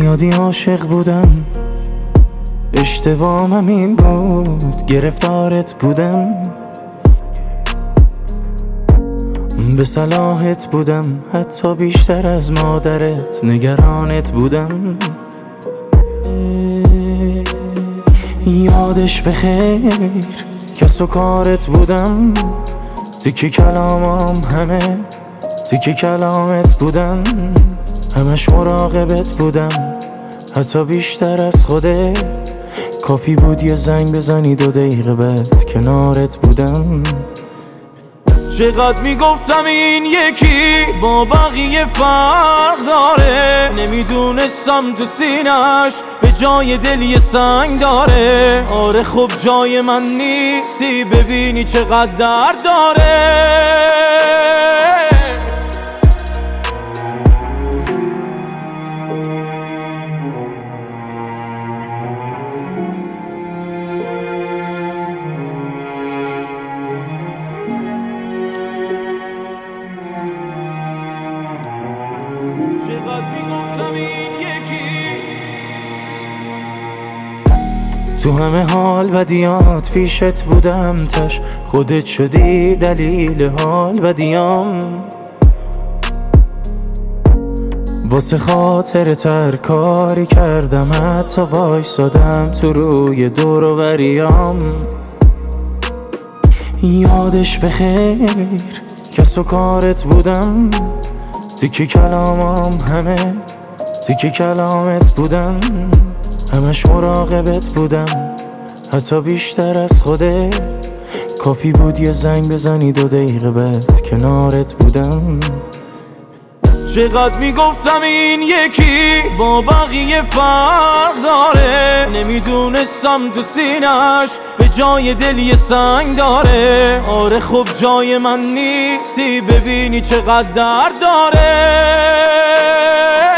زیادی عاشق بودم، اشتباهم این بود گرفتارت بودم، به صلاحت بودم، حتی بیشتر از مادرت نگرانت بودم. یادش بخیر کس و کارت بودم، تیکی کلامم همه تیکی کلامت بودم، همش مراقبت بودم حتی بیشتر از خودت. کافی بود یه زنگ بزنی 2 دقیقه بعد کنارت بودم. چقدر میگفتم این یکی با بقیه فرق داره، نمیدونستم تو سینش به جای دل یه سنگ داره. آره خب جای من نیستی، ببینی چقدر درد داره. چقدر میگفتم این یکی. تو همه حال بدیات پیشت بودم، تش خودت شدی دلیل حال بدیام. واسه خاطرت هر کاری کردم، حتی وایسادم تو روی دور و بریام. یادش بخیر کس و کارت بودم، تیکی کلامم همه تیکی کلامت بودم، همش مراقبت بودم حتی بیشتر از خودت. کافی بود یه زنگ بزنی 2 دقیقه بعد کنارت بودم. چقدر میگفتم این یکی با بقیه فرق داره، نمیدونستم تو سینش به جای دل یه سنگ داره. آره خب جای من نیستی، ببینی چقدر درد داره.